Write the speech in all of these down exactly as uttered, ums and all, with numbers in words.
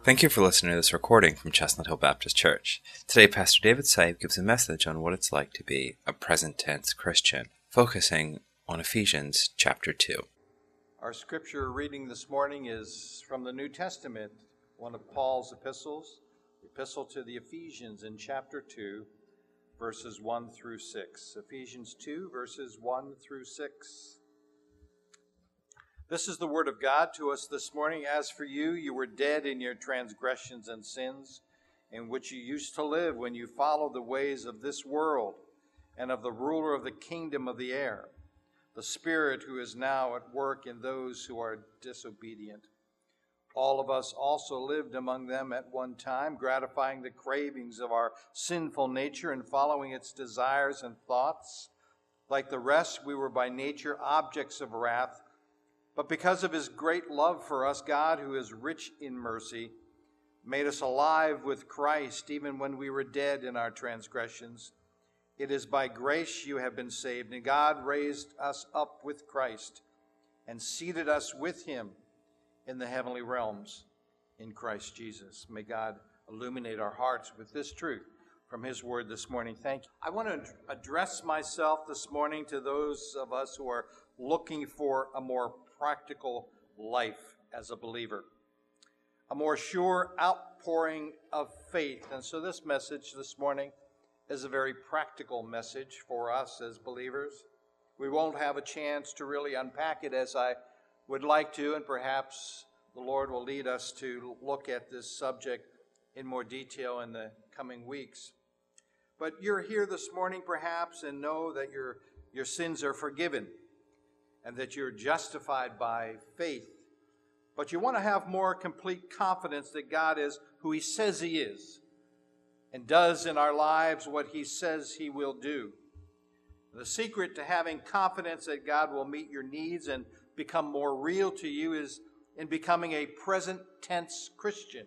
Thank you for listening to this recording from Chestnut Hill Baptist Church. Today, Pastor David Saib gives a message on what it's like to be a present-tense Christian, focusing on Ephesians chapter two. Our scripture reading this morning is from the New Testament, one of Paul's epistles, the epistle to the Ephesians in chapter two, verses one through six. Ephesians two, verses one through six. This is the word of God to us this morning. As for you, you were dead in your transgressions and sins, in which you used to live when you followed the ways of this world and of the ruler of the kingdom of the air, the Spirit who is now at work in those who are disobedient. All of us also lived among them at one time, gratifying the cravings of our sinful nature and following its desires and thoughts. Like the rest, we were by nature objects of wrath. But because of his great love for us, God, who is rich in mercy, made us alive with Christ even when we were dead in our transgressions. It is by grace you have been saved, and God raised us up with Christ and seated us with him in the heavenly realms in Christ Jesus. May God illuminate our hearts with this truth from his word this morning. Thank you. I want to address myself this morning to those of us who are looking for a more practical life as a believer, a more sure outpouring of faith. And so this message this morning is a very practical message for us as believers. We won't have a chance to really unpack it as I would like to, and perhaps the Lord will lead us to look at this subject in more detail in the coming weeks. But you're here this morning perhaps and know that your, your sins are forgiven and that you're justified by faith. But you want to have more complete confidence that God is who he says he is and does in our lives what he says he will do. The secret to having confidence that God will meet your needs and become more real to you is in becoming a present tense Christian,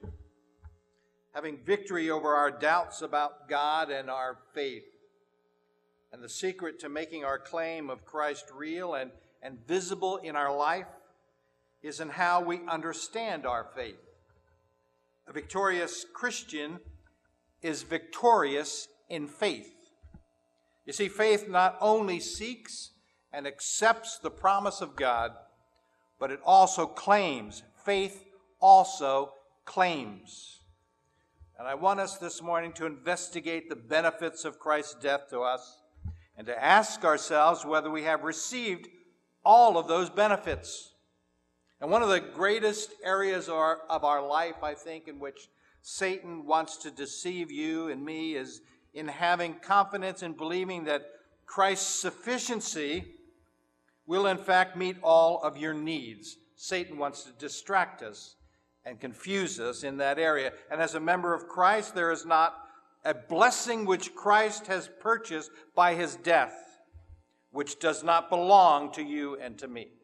having victory over our doubts about God and our faith. And the secret to making our claim of Christ real and and visible in our life is in how we understand our faith. A victorious Christian is victorious in faith. You see, faith not only seeks and accepts the promise of God, but it also claims. Faith also claims. And I want us this morning to investigate the benefits of Christ's death to us and to ask ourselves whether we have received all of those benefits. And one of the greatest areas of our, of our life, I think, in which Satan wants to deceive you and me is in having confidence in believing that Christ's sufficiency will in fact meet all of your needs. Satan wants to distract us and confuse us in that area. And as a member of Christ, there is not a blessing which Christ has purchased by his death which does not belong to you and to me.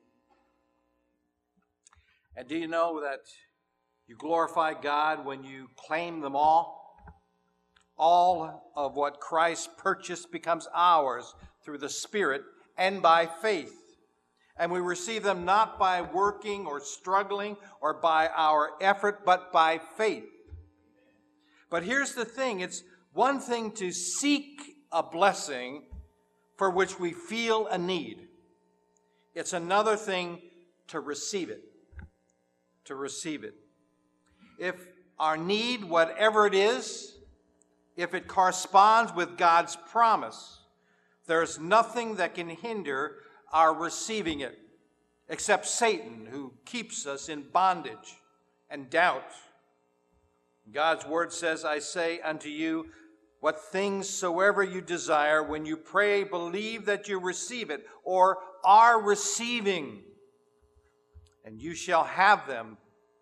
And do you know that you glorify God when you claim them all? All of what Christ purchased becomes ours through the Spirit and by faith. And we receive them not by working or struggling or by our effort, but by faith. But here's the thing, it's one thing to seek a blessing for which we feel a need. It's another thing to receive it. To receive it. If our need, whatever it is, if it corresponds with God's promise, there's nothing that can hinder our receiving it, except Satan, who keeps us in bondage and doubt. God's word says, I say unto you, what things soever you desire, when you pray, believe that you receive it, or are receiving, and you shall have them.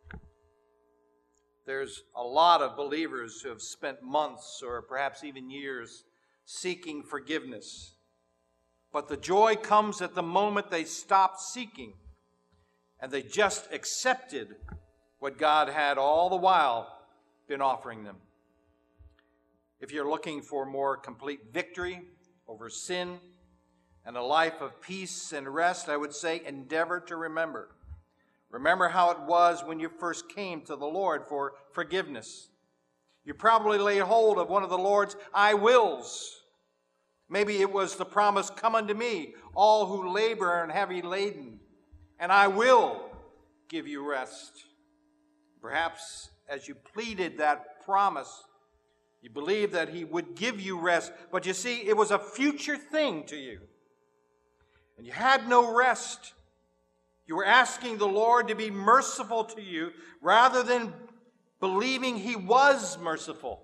There's a lot of believers who have spent months or perhaps even years seeking forgiveness. But the joy comes at the moment they stop seeking and they just accepted what God had all the while been offering them. If you're looking for more complete victory over sin and a life of peace and rest, I would say endeavor to remember Remember how it was when you first came to the Lord for forgiveness. You probably laid hold of one of the Lord's I wills. Maybe it was the promise, come unto me, all who labor and heavy laden, and I will give you rest. Perhaps as you pleaded that promise, you believed that he would give you rest, but you see, it was a future thing to you. And you had no rest. You were asking the Lord to be merciful to you rather than believing he was merciful.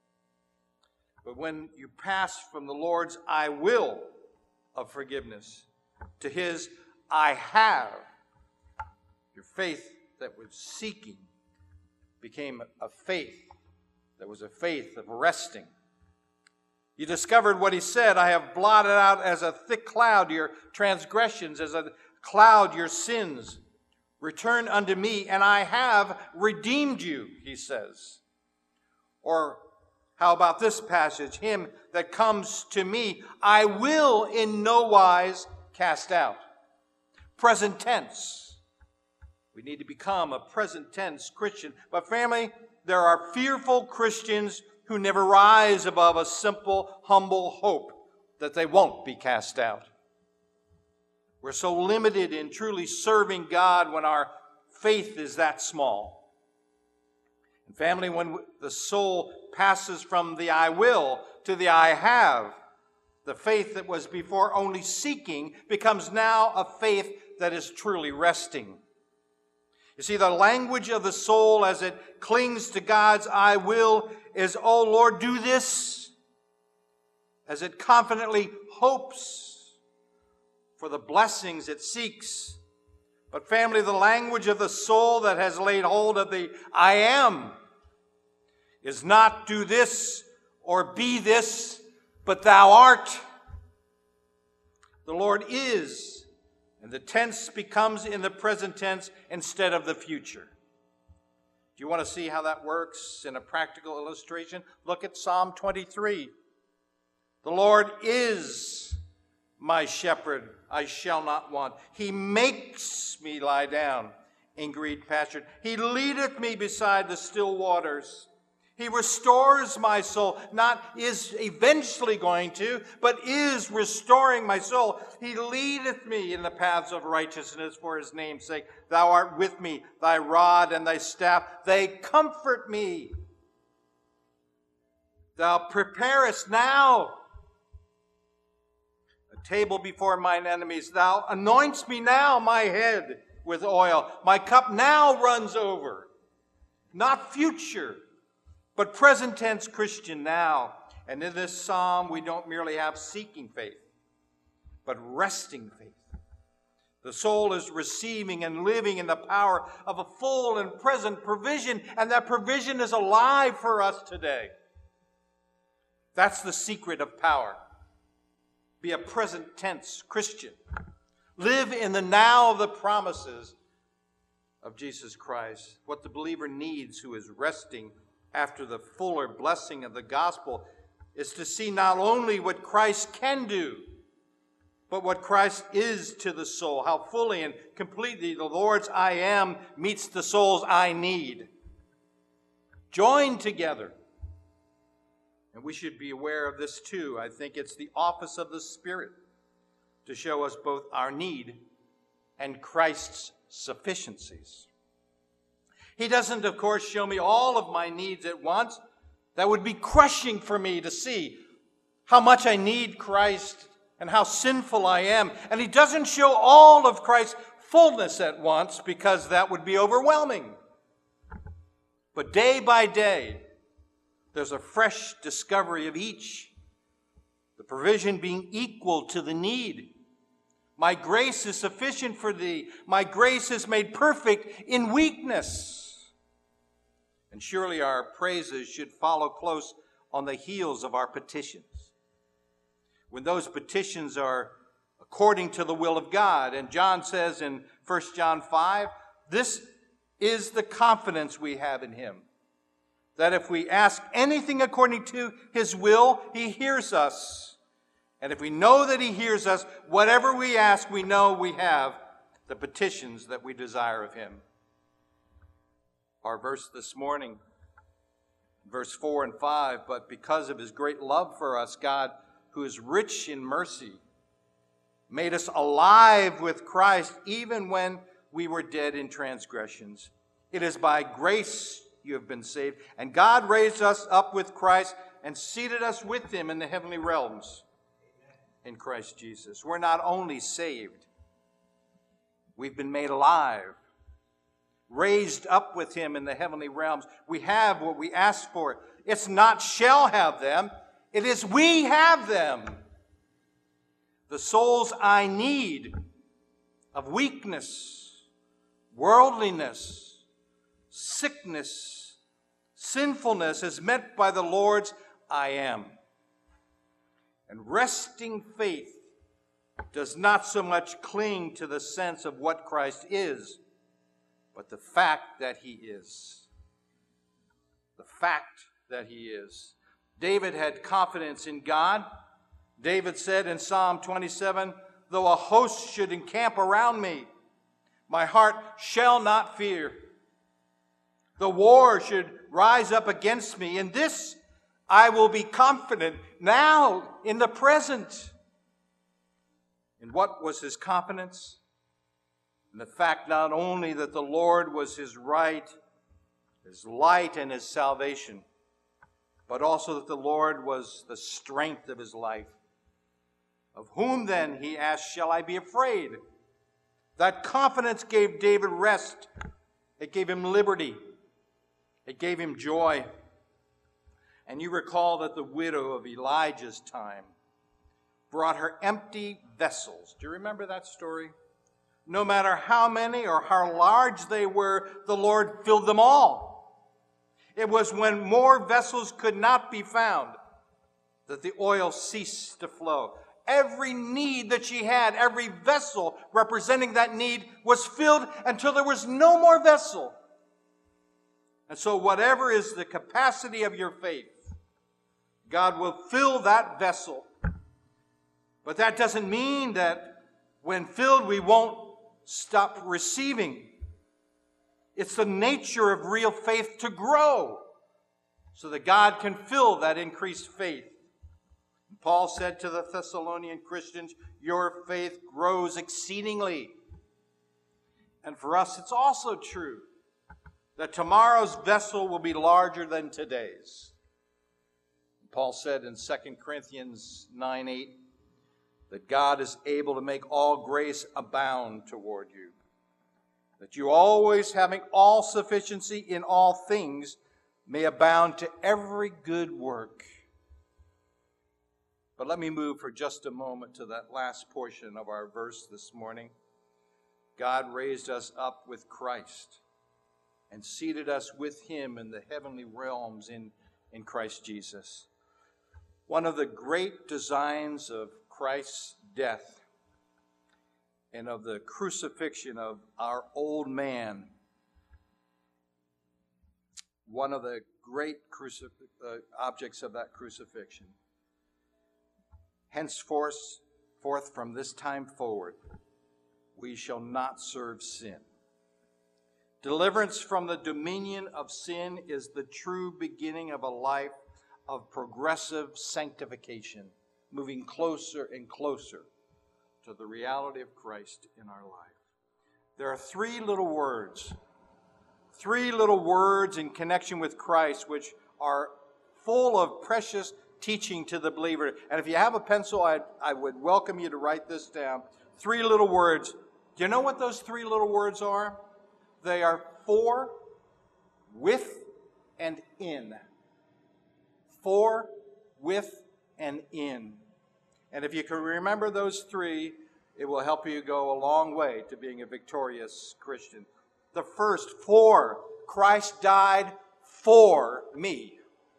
But when you pass from the Lord's I will of forgiveness to his I have, your faith that was seeking became a faith that was a faith of resting. You discovered what he said, I have blotted out as a thick cloud your transgressions, as a cloud your sins. Return unto me, and I have redeemed you, he says. Or how about this passage? Him that comes to me, I will in no wise cast out. Present tense. We need to become a present tense Christian. But family, there are fearful Christians who never rise above a simple, humble hope that they won't be cast out. We're so limited in truly serving God when our faith is that small. And family, when the soul passes from the I will to the I have, the faith that was before only seeking becomes now a faith that is truly resting. You see, the language of the soul as it clings to God's I will is, oh Lord, do this. As it confidently hopes for the blessings it seeks. But family, the language of the soul that has laid hold of the I am is not do this or be this, but thou art. The Lord is, and the tense becomes in the present tense instead of the future. Do you want to see how that works in a practical illustration? Look at Psalm twenty-three. The Lord is my shepherd, I shall not want. He makes me lie down in green pasture. He leadeth me beside the still waters. He restores my soul, not is eventually going to, but is restoring my soul. He leadeth me in the paths of righteousness for his name's sake. Thou art with me, thy rod and thy staff, they comfort me. Thou preparest now a table before mine enemies. Thou anointest me now my head with oil. My cup now runs over. Not future, but present tense Christian now. And in this psalm, we don't merely have seeking faith, but resting faith. The soul is receiving and living in the power of a full and present provision, and that provision is alive for us today. That's the secret of power. Be a present tense Christian. Live in the now of the promises of Jesus Christ. What the believer needs who is resting after the fuller blessing of the gospel is to see not only what Christ can do, but what Christ is to the soul, how fully and completely the Lord's I am meets the soul's I need. Join together. And we should be aware of this too. I think it's the office of the Spirit to show us both our need and Christ's sufficiencies. He doesn't, of course, show me all of my needs at once. That would be crushing for me to see how much I need Christ and how sinful I am. And he doesn't show all of Christ's fullness at once because that would be overwhelming. But day by day, there's a fresh discovery of each, the provision being equal to the need. My grace is sufficient for thee. My grace is made perfect in weakness. And surely our praises should follow close on the heels of our petitions. When those petitions are according to the will of God, and John says in First John five, this is the confidence we have in him, that if we ask anything according to his will, he hears us. And if we know that he hears us, whatever we ask, we know we have the petitions that we desire of him. Our verse this morning, verse four and five, but because of his great love for us, God, who is rich in mercy, made us alive with Christ even when we were dead in transgressions. It is by grace you have been saved, and God raised us up with Christ and seated us with him in the heavenly realms in Christ Jesus. We're not only saved, we've been made alive, raised up with him in the heavenly realms. We have what we ask for. It's not shall have them, it is we have them. The souls I need of weakness, worldliness, sickness, sinfulness is met by the Lord's I am. And resting faith does not so much cling to the sense of what Christ is, but the fact that he is. The fact that he is. David had confidence in God. David said in Psalm twenty-seven, though a host should encamp around me, my heart shall not fear. The war should rise up against me. In this I will be confident now in the present. And what was his confidence? In the fact not only that the Lord was his right, his light, and his salvation, but also that the Lord was the strength of his life. Of whom then, he asked, shall I be afraid? That confidence gave David rest. It gave him liberty. It gave him joy. And you recall that the widow of Elijah's time brought her empty vessels. Do you remember that story? No matter how many or how large they were, the Lord filled them all. It was when more vessels could not be found that the oil ceased to flow. Every need that she had, every vessel representing that need was filled until there was no more vessel. And so whatever is the capacity of your faith, God will fill that vessel. But that doesn't mean that when filled we won't stop receiving. It's the nature of real faith to grow so that God can fill that increased faith. Paul said to the Thessalonian Christians, your faith grows exceedingly. And for us, it's also true that tomorrow's vessel will be larger than today's. Paul said in Second Corinthians nine eight that God is able to make all grace abound toward you, that you always, having all sufficiency in all things, may abound to every good work. But let me move for just a moment to that last portion of our verse this morning. God raised us up with Christ and seated us with him in the heavenly realms in, in Christ Jesus. One of the great designs of Christ's death and of the crucifixion of our old man, one of the great crucif- uh, objects of that crucifixion. Henceforth, forth from this time forward, we shall not serve sin. Deliverance from the dominion of sin is the true beginning of a life of progressive sanctification, moving closer and closer to the reality of Christ in our life. There are three little words, three little words in connection with Christ which are full of precious teaching to the believer. And if you have a pencil, I, I would welcome you to write this down. Three little words. Do you know what those three little words are? They are for, with, and in. For, with, and in. And if you can remember those three, it will help you go a long way to being a victorious Christian. The first, for, Christ died for me.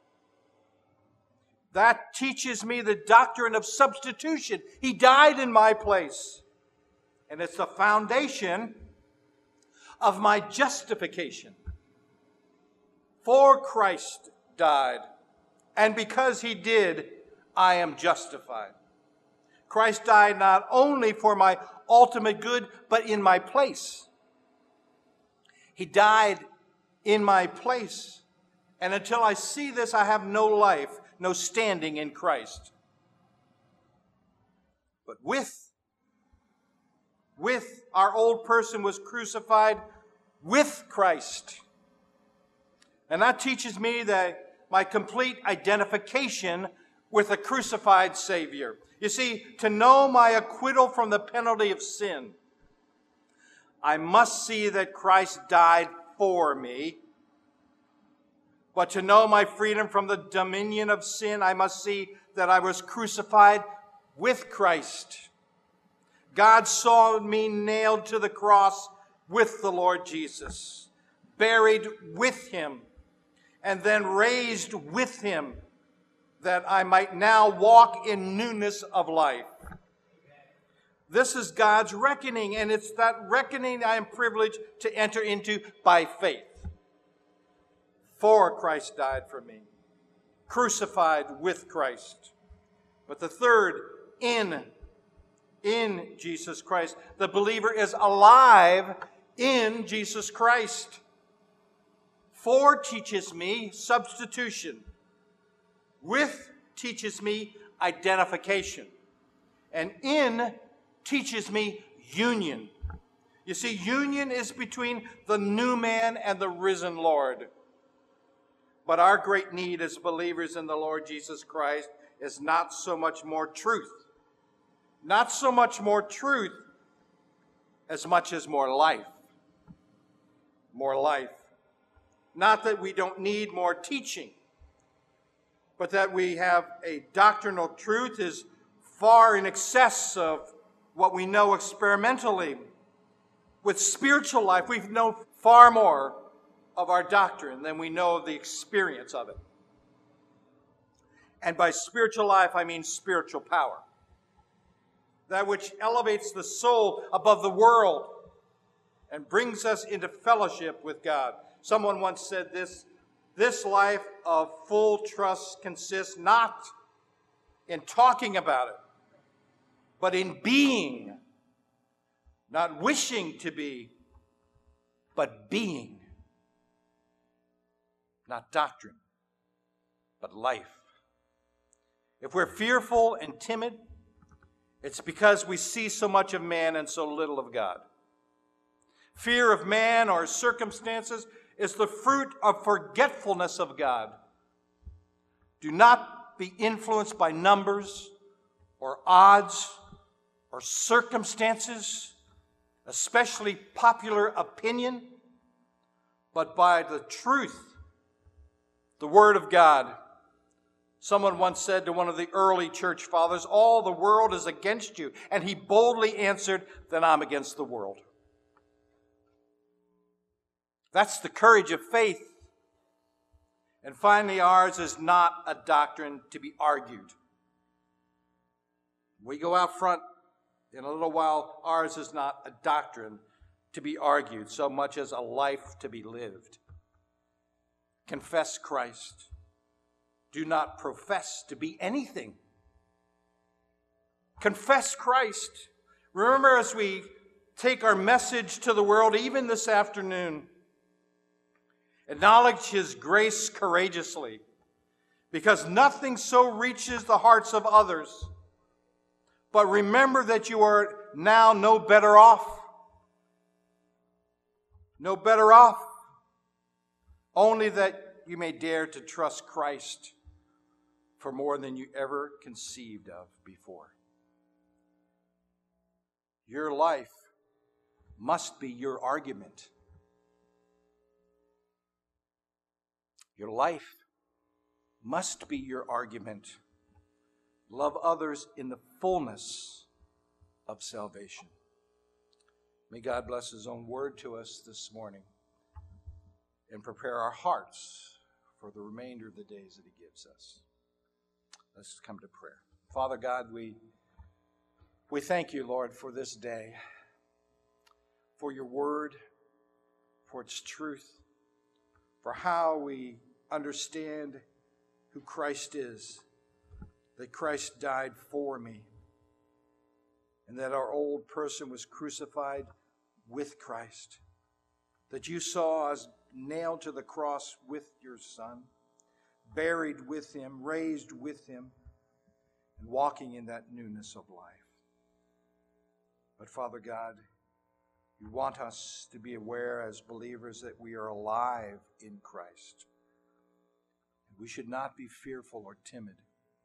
That teaches me the doctrine of substitution. He died in my place. And it's the foundation of my justification. For Christ died, and because he did, I am justified. Christ died not only for my ultimate good, but in my place. He died in my place. And until I see this, I have no life, no standing in Christ. But with, with our old person was crucified with Christ. And that teaches me that my complete identification with a crucified Savior. You see, to know my acquittal from the penalty of sin, I must see that Christ died for me. But to know my freedom from the dominion of sin, I must see that I was crucified with Christ. God saw me nailed to the cross with the Lord Jesus, buried with him, and then raised with him, that I might now walk in newness of life. This is God's reckoning, and it's that reckoning I am privileged to enter into by faith. For Christ died for me, crucified with Christ. But the third, in, in Jesus Christ. The believer is alive in Jesus Christ. For teaches me substitution. With teaches me identification. And in teaches me union. You see, union is between the new man and the risen Lord. But our great need as believers in the Lord Jesus Christ is not so much more truth. Not so much more truth as much as more life. More life. Not that we don't need more teaching, but that we have a doctrinal truth is far in excess of what we know experimentally. With spiritual life, we know far more of our doctrine than we know of the experience of it. And by spiritual life, I mean spiritual power. That which elevates the soul above the world and brings us into fellowship with God. Someone once said this, this life of full trust consists not in talking about it, but in being, not wishing to be, but being. Not doctrine, but life. If we're fearful and timid, it's because we see so much of man and so little of God. Fear of man or circumstances is the fruit of forgetfulness of God. Do not be influenced by numbers or odds or circumstances, especially popular opinion, but by the truth, the Word of God. Someone once said to one of the early church fathers, all the world is against you. And he boldly answered, then I'm against the world. That's the courage of faith. And finally, ours is not a doctrine to be argued. We go out front in a little while. Ours is not a doctrine to be argued so much as a life to be lived. Confess Christ. Do not profess to be anything. Confess Christ. Remember, as we take our message to the world, even this afternoon, acknowledge His grace courageously, because nothing so reaches the hearts of others. But remember that you are now no better off. No better off. Only that you may dare to trust Christ for more than you ever conceived of before. Your life must be your argument. Your life must be your argument. Love others in the fullness of salvation. May God bless His own word to us this morning and prepare our hearts for the remainder of the days that He gives us. Let's come to prayer. Father God, we, we thank You, Lord, for this day, for Your word, for its truth, for how we understand who Christ is, that Christ died for me, and that our old person was crucified with Christ, that you saw us nailed to the cross with your Son, buried with him, raised with him, and walking in that newness of life. But Father God, you want us to be aware as believers that we are alive in Christ. And we should not be fearful or timid.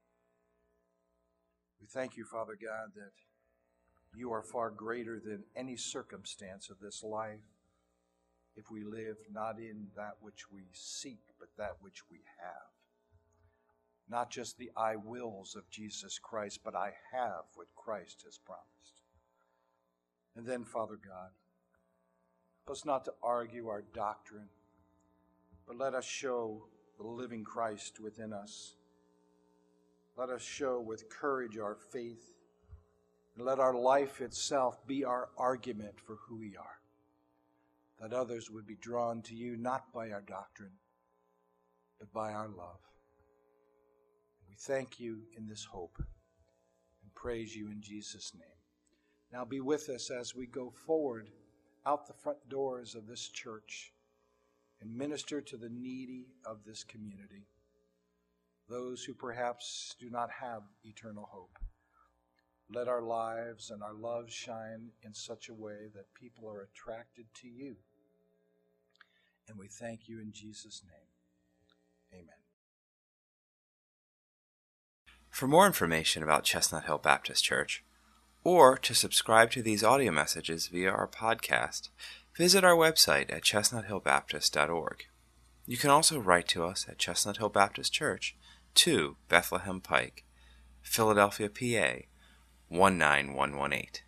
We thank you, Father God, that you are far greater than any circumstance of this life if we live not in that which we seek, but that which we have. Not just the I wills of Jesus Christ, but I have what Christ has promised. And then, Father God, help us not to argue our doctrine, but let us show the living Christ within us. Let us show with courage our faith, and let our life itself be our argument for who we are, that others would be drawn to you not by our doctrine, but by our love. We thank you in this hope and praise you in Jesus' name. Now be with us as we go forward out the front doors of this church and minister to the needy of this community, those who perhaps do not have eternal hope. Let our lives and our love shine in such a way that people are attracted to you. And we thank you in Jesus' name. Amen. For more information about Chestnut Hill Baptist Church, or to subscribe to these audio messages via our podcast, visit our website at chestnut hill baptist dot org. You can also write to us at Chestnut Hill Baptist Church, two Bethlehem Pike, Philadelphia, P A one nine one one eight.